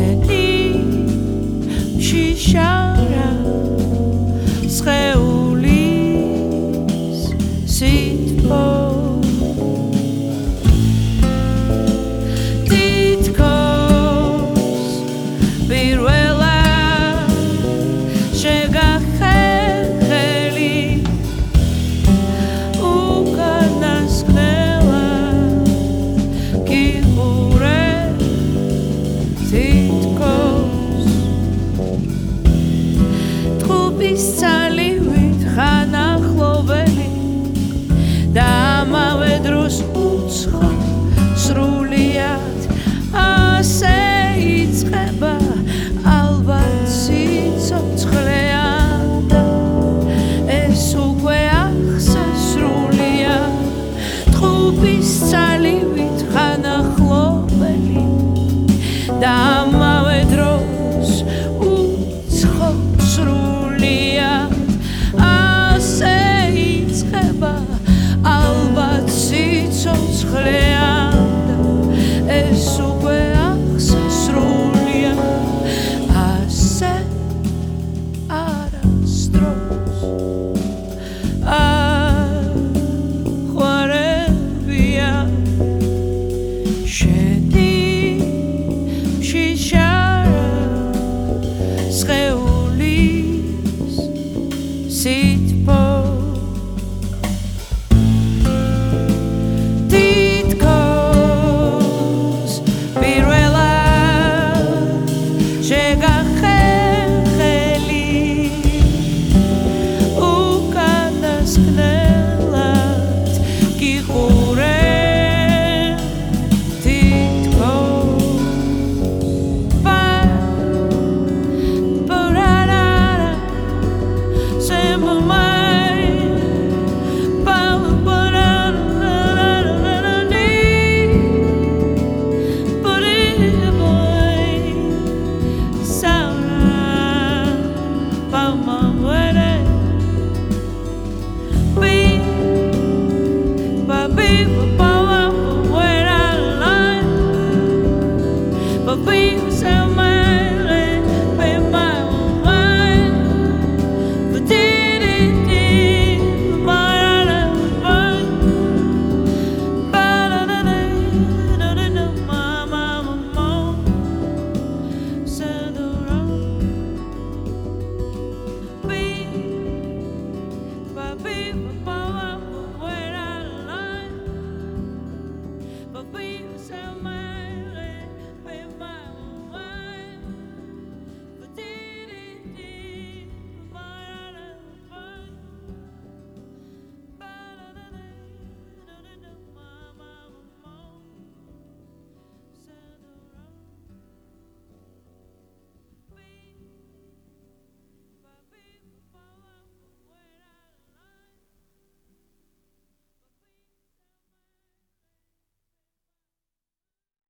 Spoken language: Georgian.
შიშარა სხეულის სითბო თითქოს პირველად შეგახერხელი უკანასკნელად გიყურე თითქოს ტყუპის ძალივით ხანახლობელი და ამავე დროს უცხო სრულიად ასე იწყება ალბათ სიცოცხლეან და ეს უკვე ახსასრულია ტყუპის ძალივით ხანახლობელი და ამავე დროს უცხო სრულიად ასე იწყება ალბათ სიცოცხლეან და ეს უკვე ახსასრულია ასე არასდროს აღვარებია შენი შიშარა სხეულის სითბო თითქოს პირველად შეგახერხელი უკანასკნელად გიყურე But we were so mad.